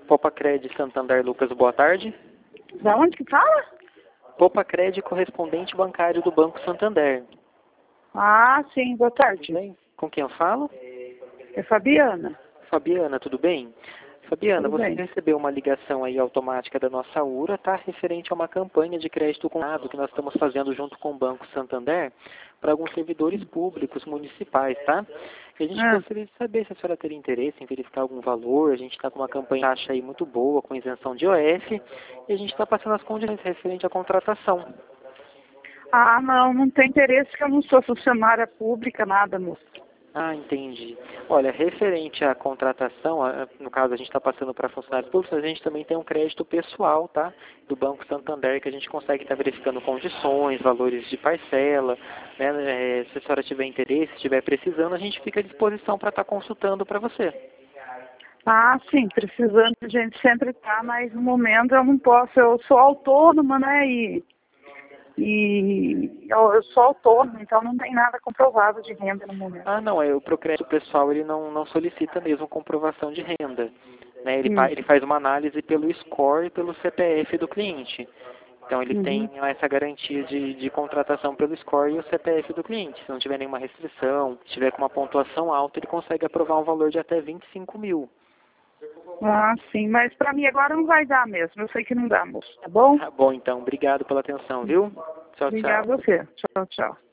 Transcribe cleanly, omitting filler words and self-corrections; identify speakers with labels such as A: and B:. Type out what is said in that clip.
A: Popacred Santander Lucas, boa tarde.
B: Da onde que fala?
A: Popacred, correspondente bancário do Banco Santander.
B: Ah, sim, boa tarde.
A: Tudo bem? Com quem eu falo?
B: É Fabiana.
A: Fabiana, tudo bem? Fabiana,
B: Tudo
A: você
B: bem.
A: recebeu uma ligação aí automática da nossa URA, tá? Referente a uma campanha de crédito combinado que nós estamos fazendo junto com o Banco Santander para alguns servidores públicos municipais, tá? E a gente
B: Ah,
A: gostaria de saber se a senhora teria interesse em verificar algum valor. A gente está com uma campanha de taxa aí muito boa, com isenção de IOF, e a gente está passando as condições referente à contratação.
B: não tem interesse que eu não sou funcionária pública, nada, moça.
A: Ah, entendi. Olha, referente à contratação, no caso a gente está passando para funcionários públicos, mas a gente também tem um crédito pessoal, tá? Do Banco Santander, que a gente consegue estar verificando condições, valores de parcela, né? Se a senhora tiver interesse, estiver precisando, a gente fica à disposição para estar consultando para você.
B: Ah, sim, precisando a gente sempre tá, mas no momento eu não posso, eu sou autônoma, né, e eu sou autônoma, então não tem nada comprovado de renda no momento.
A: Ah, não, o crédito pessoal ele não solicita mesmo comprovação de renda, né?
B: Hum,
A: Ele faz uma análise pelo score e pelo CPF do cliente. Então ele tem
B: uhum.
A: essa garantia de contratação pelo score e o CPF do cliente. Se não tiver nenhuma restrição, se tiver com uma pontuação alta, ele consegue aprovar um valor de até 25 mil.
B: Ah, sim, mas pra mim agora não vai dar mesmo, eu sei que não dá, moço, tá bom?
A: Tá bom, então. Obrigado pela atenção, viu? Tchau,
B: Obrigada
A: tchau.
B: a você. Tchau, tchau.